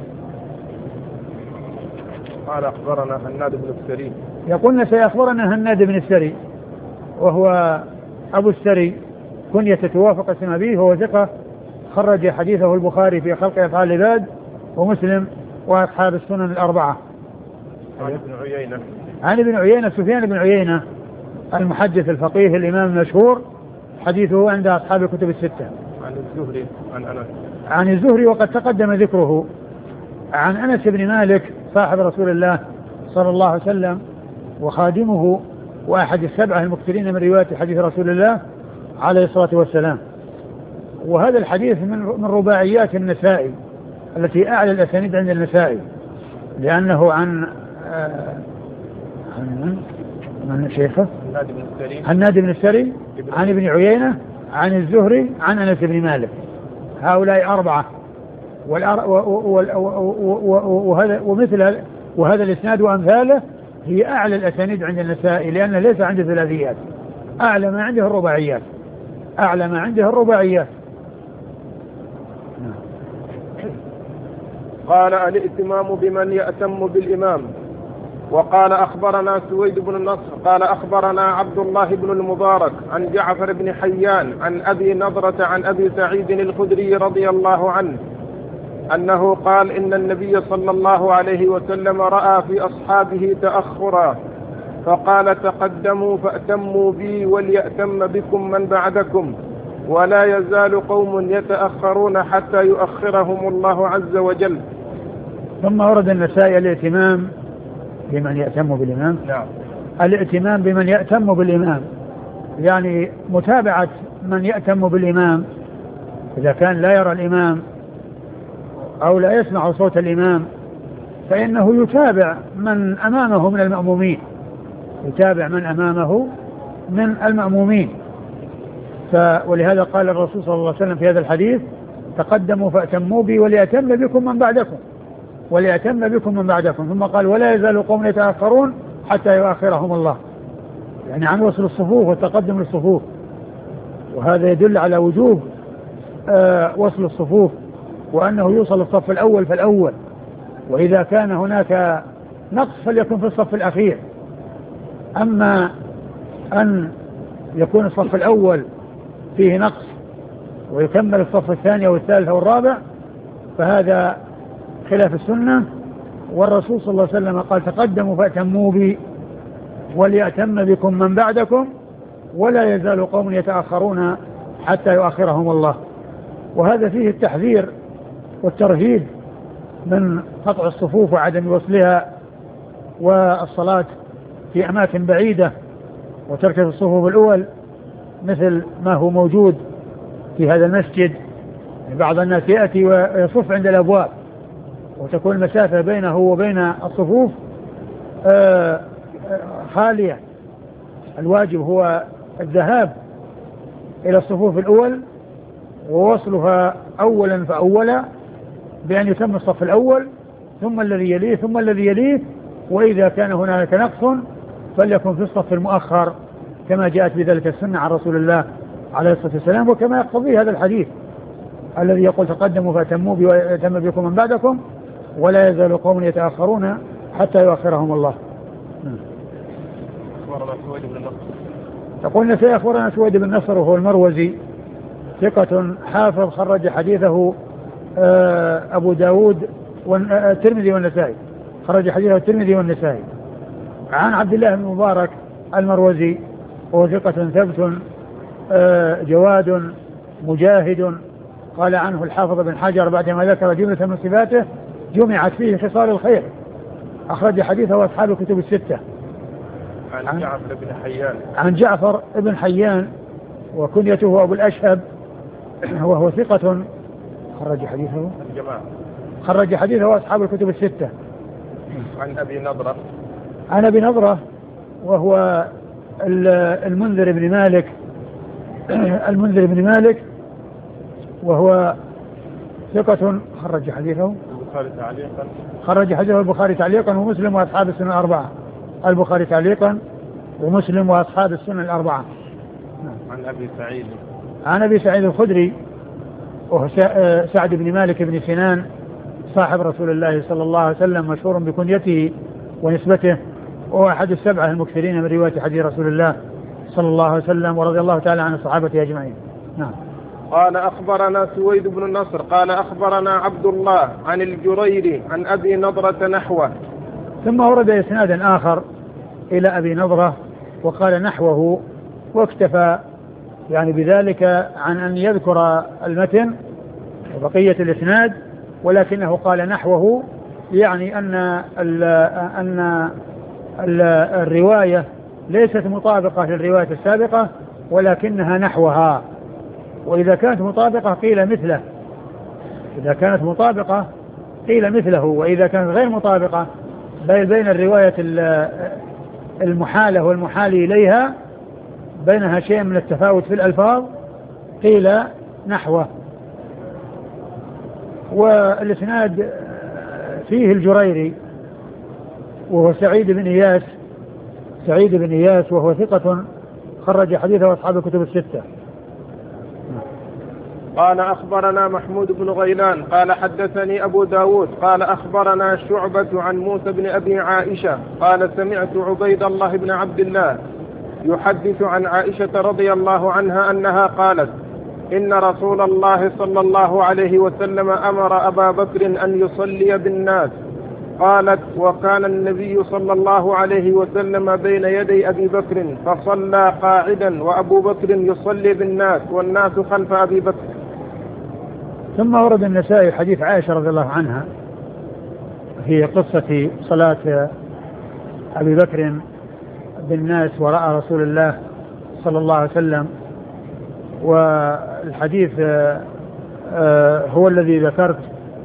قال أخبرنا هناد بن السري. يقولنا سيخبرنا هناد بن السري وهو أبو السري كنية توافق اسم أبيه، وهو ثقة خرج حديثه البخاري في خلق أفعال العباد ومسلم وأصحاب السنن الأربعة. عن ابن عيينة. عن ابن عيينة سفيان بن عيينة المحدث الفقيه الإمام المشهور، حديثه عند أصحاب الكتب الستة. عن الزهري عن أنس. عن الزهري وقد تقدم ذكره. عن أنس بن مالك صاحب رسول الله صلى الله عليه وسلم وخادمه وأحد السبعة المكثرين من رواية حديث رسول الله عليه الصلاة والسلام. وهذا الحديث من رباعيات النسائي التي أعلى الأسانيد عند النسائي، لأنه عن شيخه هناد بن السري عن ابن عيينة عن الزهري عن أنس بن مالك. هؤلاء أربعة، وهذا الإسناد وأمثاله هي أعلى الأسانيد عند النسائي، لأن ليس عنده ثلاثيات، أعلى ما عنده الرباعيات، أعلى ما عنده الرباعيات. قال الائتمام بمن يأتم بالإمام. وقال أخبرنا سويد بن النصر قال أخبرنا عبد الله بن المبارك عن جعفر بن حيان عن أبي نضرة عن أبي سعيد الخدري رضي الله عنه أنه قال إن النبي صلى الله عليه وسلم رأى في أصحابه تأخرا فقال تقدموا فأتموا بي وليأتم بكم من بعدكم ولا يزال قوم يتأخرون حتى يؤخرهم الله عز وجل. ثم ورد النسائي الائتمام بمن يأتم بالإمام. نعم. الائتمام بمن يأتم بالإمام يعني متابعة من يأتم بالإمام، إذا كان لا يرى الإمام أو لا يسمع صوت الإمام فإنه يتابع من أمامه من المأمومين، يتابع من أمامه من المأمومين. ولهذا قال الرسول صلى الله عليه وسلم في هذا الحديث تقدموا فأتموا بي وليأتم بكم من بعدكم، وليأتم بكم من بعدكم. ثم قال ولا يزال قوم يتأخرون حتى يؤخرهم الله، يعني عن وصل الصفوف والتقدم للصفوف. وهذا يدل على وجوب وصل الصفوف، وأنه يوصل الصف الأول فالأول، وإذا كان هناك نقص فليكن في الصف الأخير. أما أن يكون الصف الأول فيه نقص ويكمل الصف الثاني والثالث والرابع فهذا خلاف السنة. والرسول صلى الله عليه وسلم قال تقدموا فأتموا بي وليأتم بكم من بعدكم ولا يزال قوم يتأخرون حتى يؤخرهم الله. وهذا فيه التحذير والترهيب من قطع الصفوف وعدم وصلها والصلاة في أماكن بعيدة وترك الصفوف الأول، مثل ما هو موجود في هذا المسجد. بعض الناس يأتي ويصف عند الأبواب وتكون المسافة بينه وبين الصفوف خالية. الواجب هو الذهاب إلى الصفوف الأول ووصلها أولا فأولا بأن يتم الصف الأول ثم الذي يليه ثم الذي يليه. وإذا كان هناك نقص فليكن في الصف المؤخر كما جاءت بذلك السنة عن رسول الله عليه الصلاة والسلام، وكما يقتضي هذا الحديث الذي يقول تقدموا فأتموا بي ويأتم بكم من بعدكم ولا يزال قوم يتأخرون حتى يؤخرهم الله. يقول سيأخبرنا سويد بن نصر وهو المروزي ثقة حافظ خرج حديثه أبو داود والترمذي والنسائي، خرج حديثه الترمذي والنسائي. عن عبد الله بن مبارك المروزي وهو ثقة ثبت جواد مجاهد. قال عنه الحافظ بن حجر بعدما ذكر جملة من صفاته جمعت فيه خصال الخير. أخرج حديثه أصحاب الكتب الستة. عن جعفر بن حيان. عن جعفر بن حيان وكنيته أبو الأشهب وهو ثقة خرج حديثه الجماعة. خرج حديثه أصحاب الكتب الستة. عن أبي نضرة. عن أبي نضرة وهو المنذر بن مالك المنذر بن مالك وهو ثقة خرج حديثه البخاري تعليقا. خرج حديثه البخاري تعليقا ومسلم وأصحاب السنن الأربعة. البخاري تعليقا ومسلم وأصحاب السنن الأربعة. عن أبي سعيد. عن أبي سعيد الخدري وهو سعد بن مالك بن سنان صاحب رسول الله صلى الله عليه وسلم مشهور بكنيته ونسبته وهو أحد السبعة المكثرين من رواية حديث رسول الله صلى الله عليه وسلم ورضي الله تعالى عن الصحابة أجمعين. نعم. قال أخبرنا سويد بن النصر قال أخبرنا عبد الله عن الجريري عن أبي نضرة نحوه. ثم ورد إسنادا آخر إلى أبي نضرة وقال نحوه واكتفى يعني بذلك عن أن يذكر المتن وبقية الإسناد ولكنه قال نحوه يعني أن الرواية ليست مطابقة للرواية السابقة ولكنها نحوها. وإذا كانت مطابقة قيل مثله. إذا كانت مطابقة قيل مثله وإذا كانت غير مطابقة بين الرواية المحالة والمحال إليها بينها شيء من التفاوت في الألفاظ قيل نحوه. والإسناد فيه الجريري وهو سعيد بن إياس وهو ثقة خرج حديثه أصحاب الكتب الستة. قال أخبرنا محمود بن غيلان قال حدثني أبو داود قال أخبرنا شعبة عن موسى بن أبي عائشة قال سمعت عبيد الله بن عبد الله يحدث عن عائشة رضي الله عنها أنها قالت إن رسول الله صلى الله عليه وسلم أمر أبا بكر أن يصلي بالناس. قالت وكان النبي صلى الله عليه وسلم بين يدي أبي بكر فصلى قاعدا وأبو بكر يصلي بالناس والناس خلف أبي بكر. ثم ورد النسائي حديث عائشة رضي الله عنها في قصة صلاة أبي بكر بالناس وراء رسول الله صلى الله عليه وسلم. والحديث هو الذي ذكرت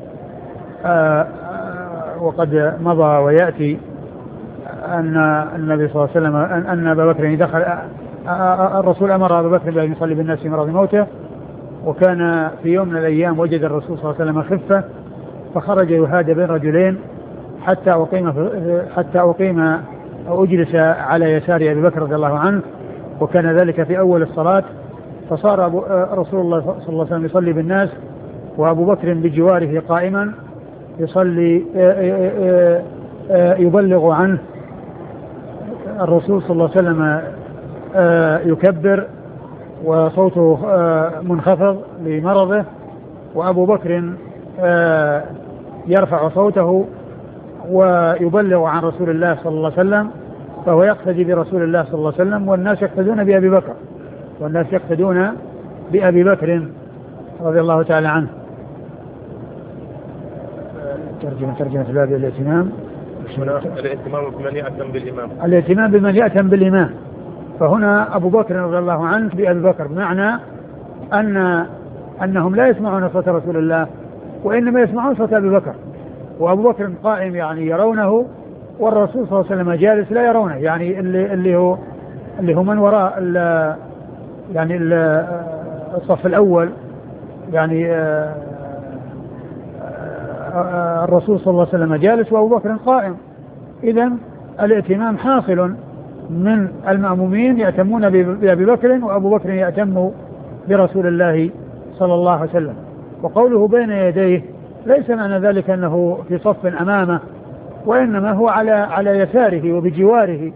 وقد مضى ويأتي أن النبي صلى الله عليه وسلم أن أبا بكر دخل الرسول أمر أبا بكر بأن يصلي بالناس في مرض موته. وكان في يوم من الأيام وجد الرسول صلى الله عليه وسلم خفة فخرج يهادى بين رجلين حتى أقيم أو أجلس على يسار أبي بكر رضي الله عنه وكان ذلك في أول الصلاة. فصار رسول الله صلى الله عليه وسلم يصلي بالناس وأبو بكر بجواره قائما يصلي يبلغ عنه. الرسول صلى الله عليه وسلم يكبر وصوته منخفض لمرضه وأبو بكر يرفع صوته ويبلغ عن رسول الله صلى الله عليه وسلم فهو يقتدي برسول الله صلى الله عليه وسلم والناس يقتدون بأبي بكر رضي الله تعالى عنه. ترجمة باب الائتمام. الائتمام بمن يأتم بالإمام. الائتمام بمن يأتم بالإمام. فهنا أبو بكر رضي الله عنه بأبي بكر بمعنى أنهم لا يسمعون صوت رسول الله وإنما يسمعون صوت أبي بكر وأبو بكر قائم يعني يرونه والرسول صلى الله عليه وسلم جالس لا يرونه يعني اللي هو من وراء يعني الصف الأول يعني الرسول صلى الله عليه وسلم جالس وأبو بكر قائم. إذن الائتمام حاصل من المأمومين يأتمون بأبي بكر وأبو بكر يأتم برسول الله صلى الله عليه وسلم. وقوله بين يديه ليس معنى ذلك أنه في صف أمامه وإنما هو على يساره وبجواره.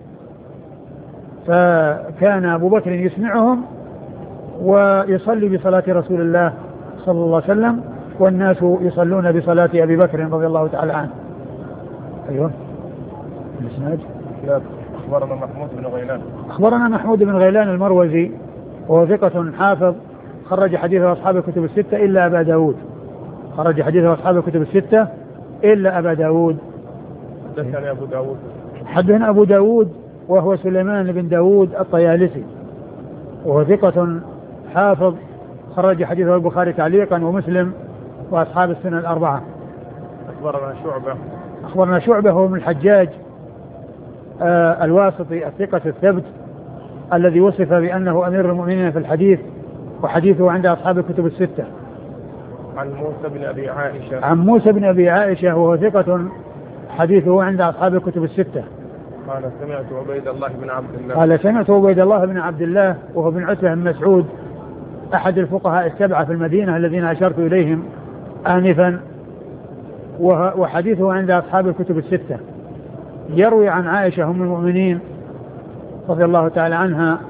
فكان أبو بكر يسمعهم ويصلي بصلاة رسول الله صلى الله عليه وسلم والناس يصلون بصلاة أبي بكر رضي الله تعالى عنه. أيوه الإسناد. أخبرنا محمود بن غيلان. أخبرنا محمود بن غيلان المروزي وهو ثقة حافظ خرج حديثه أصحاب الكتب الستة إلا أبا داود. خرج حديثه أصحاب الكتب الستة إلا أبا داود. حدثنا أبو داود. حدثنا أبو داود وهو سليمان بن داود الطيالسي وهو ثقة حافظ خرج حديثه البخاري تعليقا ومسلم وأصحاب السنة الأربعة. أخبرنا شعبة. أخبرنا شعبة هو من الحجاج الواسطي الثقة الثبت الذي وصف بأنه أمير المؤمنين في الحديث وحديثه عند أصحاب الكتب الستة. عن موسى بن أبي عائشة. عن موسى بن أبي عائشة وهو ثقة حديثه عند أصحاب الكتب الستة. قال سمعت عبيد الله بن عبد الله. قال سمعت عبيد الله بن عبد الله وهو بن عتبة بن مسعود أحد الفقهاء السبعة في المدينة الذين أشرت إليهم آنفا وحديثه عند أصحاب الكتب الستة. يروي عن عائشة أم المؤمنين رضي الله تعالى عنها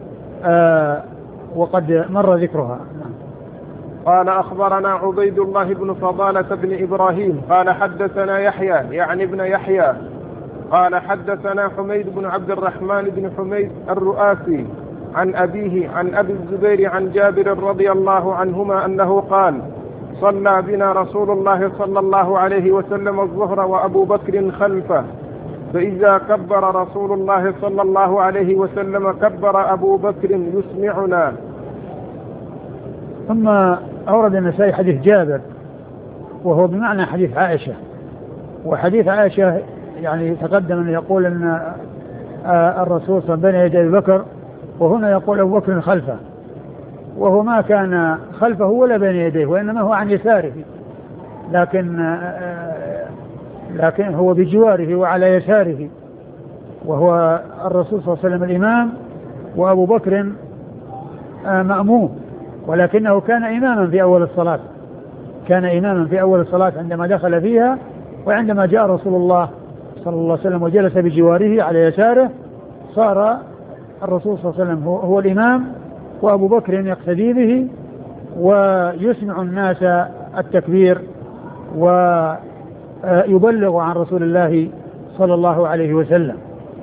وقد مر ذكرها. قال أخبرنا عبيد الله بن فضالة بن إبراهيم قال حدثنا يحيى يعني ابن يحيى قال حدثنا حميد بن عبد الرحمن بن حميد الرؤاسي عن أبيه عن أبي الزبير عن جابر رضي الله عنهما أنه قال صلى بنا رسول الله صلى الله عليه وسلم الظهر وأبو بكر خلفه فإذا كبر رسول الله صلى الله عليه وسلم كبر أبو بكر يسمعنا. ثم أورد النسائي حديث جابر وهو بمعنى حديث عائشة. وحديث عائشة يعني تقدم أن يقول أن الرسول صلى بين يدي أبي بكر وهنا يقول أبو بكر خلفه وهو ما كان خلفه ولا بين يديه وإنما هو عن يساره لكن هو بجواره وعلى يساره وهو الرسول صلى الله عليه وسلم الإمام وأبو بكر مأموم ولكنه كان إماما في أول الصلاة. كان إماما في أول الصلاة عندما دخل فيها وعندما جاء رسول الله صلى الله عليه وسلم وجلس بجواره على يساره صار الرسول صلى الله عليه وسلم هو الإمام وأبو بكر يقتدي به ويسمع الناس التكبير ويبلغ عن رسول الله صلى الله عليه وسلم.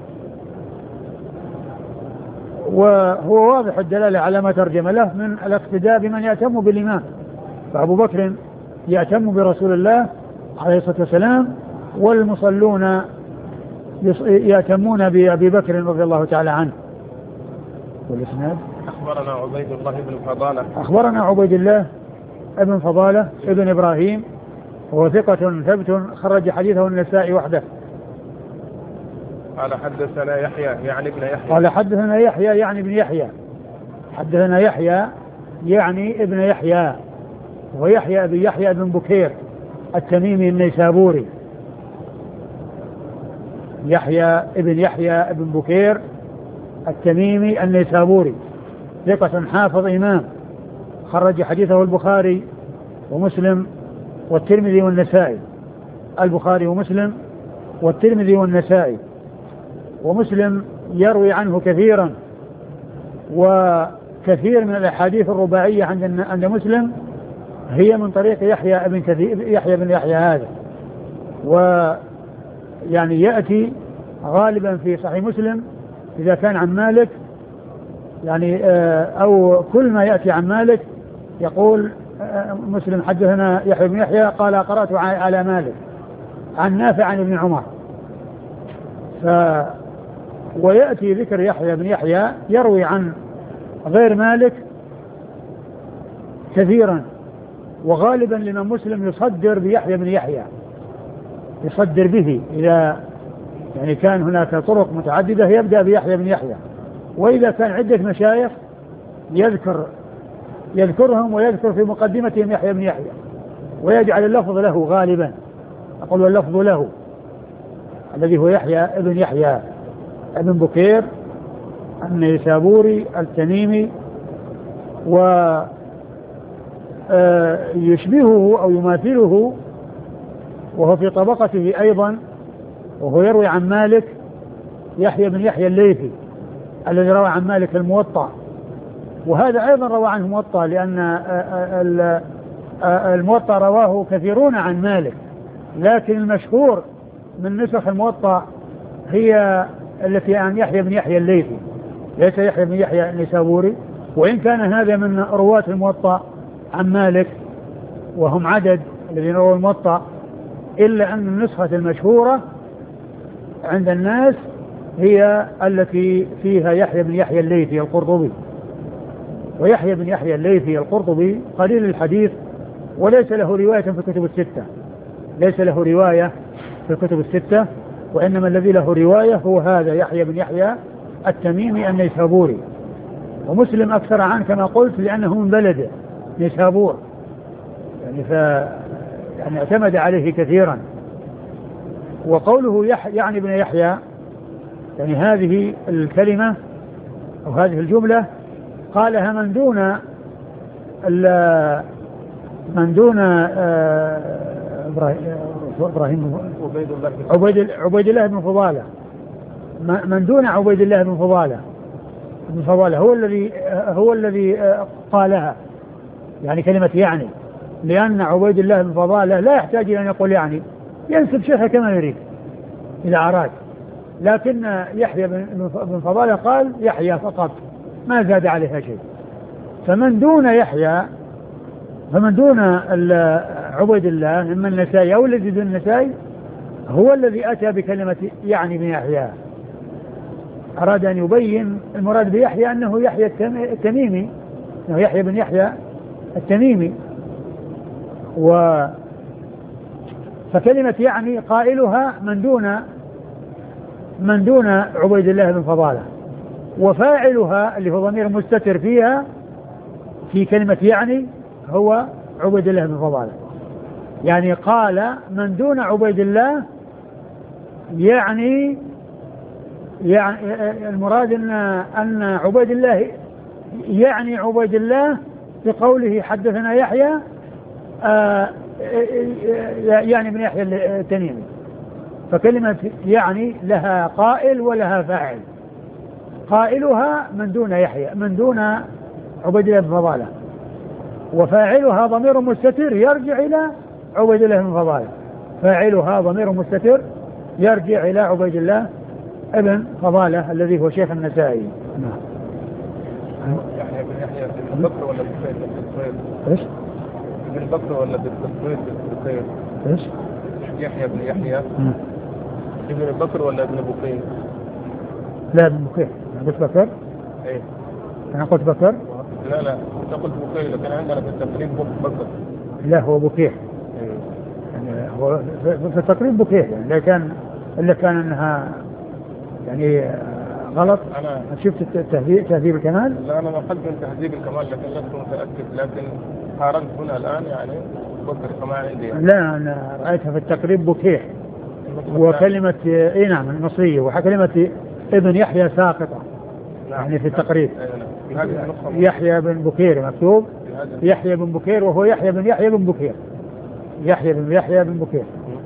وهو واضح الدلالة على ما ترجم له من الاقتداء بمن يأتم بالإمام. فأبو بكر يأتم برسول الله عليه الصلاة والسلام والمصلون يأتمون بأبي بكر رضي الله تعالى عنه. والإسناد أخبرنا عبيد الله بن فضالة. أخبرنا عبيد الله ابن فضالة ابن إبراهيم وهو ثقة ثبت خرج حديثه النسائي وحده. قال حدثنا يحيى يعني ابن يحيى. قال حدثنا يحيى يعني ابن يحيى. حدثنا يحيى يعني ابن يحيى ويحيى ابن يحيى بن بكير التميمي النيسابوري. يحيى ابن يحيى ابن بكير التميمي النيسابوري ثقة حافظ إمام خرج حديثه البخاري ومسلم والترمذي والنسائي. البخاري ومسلم والترمذي والنسائي. ومسلم يروي عنه كثيرا وكثير من الأحاديث الرباعية عند مسلم هي من طريق يحيى بن يحيى هذا. ويعني يأتي غالبا في صحيح مسلم إذا كان عن مالك يعني أو كل ما يأتي عن مالك يقول مسلم حدثنا يحيى بن يحيى قال قرأت على مالك عن نافع عن ابن عمر. ويأتي ذكر يحيى بن يحيى يروي عن غير مالك كثيرا وغالبا لمن مسلم يصدر بيحيى بن يحيى يصدر به إذا يعني كان هناك طرق متعددة يبدأ بيحيى بن يحيى وإذا كان عدة مشايخ يذكرهم ويذكر في مقدمتهم يحيى بن يحيى ويجعل اللفظ له غالبا. أقول واللفظ له الذي هو يحيى ابن يحيى ابن بكير النيسابوري التميمي ويشبهه أو يماثله وهو في طبقته أيضا وهو يروي عن مالك يحيى بن يحيى الليثي الذي روى عن مالك الموطأ وهذا أيضا روى عنه موطأ لأن الموطأ رواه كثيرون عن مالك لكن المشهور من نسخ الموطأ هي التي عن يحيى بن يحيى الليثي، ليس يحيى بن يحيى النيسابوري، وإن كان هذا من رواة الموطأ عن مالك وهم عدد الذين رووا الموطأ، إلا أن النسخة المشهورة عند الناس هي التي فيها يحيى بن يحيى الليثي القرطبي. ويحيى بن يحيى الليثي القرطبي قليل الحديث وليس له رواية في الكتب الستة، ليس له رواية في الكتب الستة، وإنما الذي له رواية هو هذا يحيى بن يحيى التميمي النيسابوري. ومسلم أكثر عنه كما قلت لأنه من بلده نيسابور، يعني اعتمد عليه كثيرا. وقوله يعني بن يحيى، يعني هذه الكلمة أو هذه الجملة قالها من دون إبراهيم عبيد الله بن فضالة، من دون عبيد الله بن فضالة هو الذي قالها، يعني كلمة يعني، لأن عبيد الله بن فضالة لا يحتاج إلى أن يقول يعني، ينسب شيخه كما يريد إذا أراد، لكن يحيى بن فضالة قال يحيى فقط ما زاد عليها شيء. فمن دون عبيد الله من النسائي أو الذي دون النسائي هو الذي أتى بكلمة يعني بن يحيى، أراد أن يبين المراد بيحيى أنه يحيى التميمي، أنه يحيى بن يحيى التميمي. فكلمة يعني قائلها من دون عبيد الله بن فضالة، وفاعلها اللي هو ضمير مستتر فيها في كلمة يعني هو عبيد الله بن فضالة. يعني قال من دون عبيد الله، يعني المراد أن عبيد الله يعني عبيد الله بقوله حدثنا يحيى يعني بن يحيى التميمي. فكلمة يعني لها قائل ولها فاعل، قائلها من دون يحيى من دون عبيد الله بن فضالة، وفاعلها ضمير مستتر يرجع إلى عبيد الله بن فضالة، فاعلها ضمير مستتر يرجع إلى عبيد الله ابن فضالة الذي هو شيخ النسائي. نعم. يحيى بن يحيى بن بكر ولا بالتصوير؟ ايش؟ بن بكر ولا بالتصوير بالتصوير؟ ايش؟ يحيى بن يحيى ابن بكر ولا ابن بكير؟ لا ابن بكير. أنا قلت بكر؟ ايه أنا قلت بكر؟ لا أنت قلت بكير، لكن عندنا في التقريب بكر. لا هو بكير. ايه يعني هو في التقريب بكير، يعني إلا كان أنها يعني غلط. أنا شفت تهذيب الكمال؟ لا أنا نقلت من تهذيب الكمال لكن لست متأكد، لكن قارنت هنا الآن يعني بكر كما عندي يعني. لا أنا رأيتها في التقريب بكير، وكلمة اي نعم المصرية، وكلمة ابن يحيى ساقطة. نعم. يعني في التقريب يحيى بن بكير مكتوب يحيى بن بكير، وهو يحيى بن يحيى بن بكير، يحيى بن يحيى بن بكير.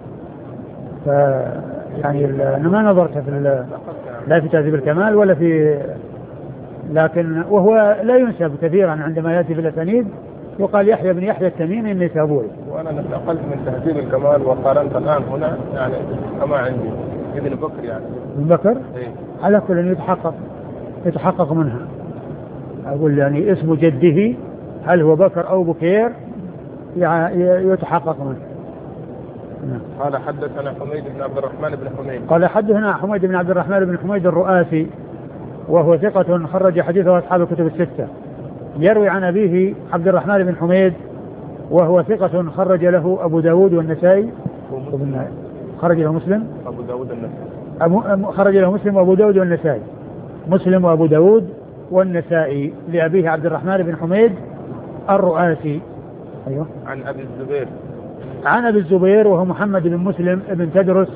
يعني أنا ما نظرت لا في تهذيب الكمال ولا في، لكن وهو لا ينسب كثيرا عندما يأتي في الأسانيد يقال يحيى بن يحيى التميمي النيسابوري. وأنا نقلت من تهذيب الكمال وقارنت الآن هنا يعني كما عندي ابن بكر يعني ابن بكر. إيه؟ على كل يتحقق منها. أقول يعني اسم جده هل هو بكر أو بكير يتحقق منه. قال حدثنا حميد بن عبد الرحمن بن حميد. قال حدثنا حميد بن عبد الرحمن بن حميد الرؤاسي، وهو ثقة خرج حديثه أصحاب الكتب الستة. يروي عن أبيه عبد الرحمن بن حميد، وهو ثقة خرج له أبو داود والنسائي. خرج له مسلم. أبو داود النسائي. خرج له مسلم وأبو داود والنسائي. مسلم وأبو داود والنسائي لأبيه عبد الرحمن بن حميد الرؤاسي. أيوه. عن أبي الزبير. عن أبي الزبير وهو محمد بن مسلم بن تدرس،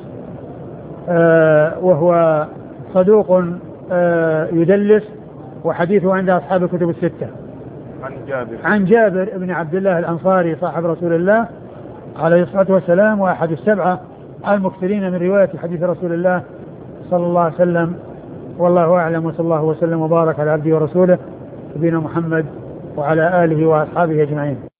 وهو صدوق يدلس، وحديثه عند أصحاب الكتب الستة. عن جابر بن عبد الله الأنصاري صاحب رسول الله عليه الصلاة والسلام، وأحد السبعة المكثرين من رواية حديث رسول الله صلى الله عليه وسلم. والله أعلم، وصلى الله وسلم وبارك على عبده ورسوله نبينا محمد وعلى آله وأصحابه أجمعين.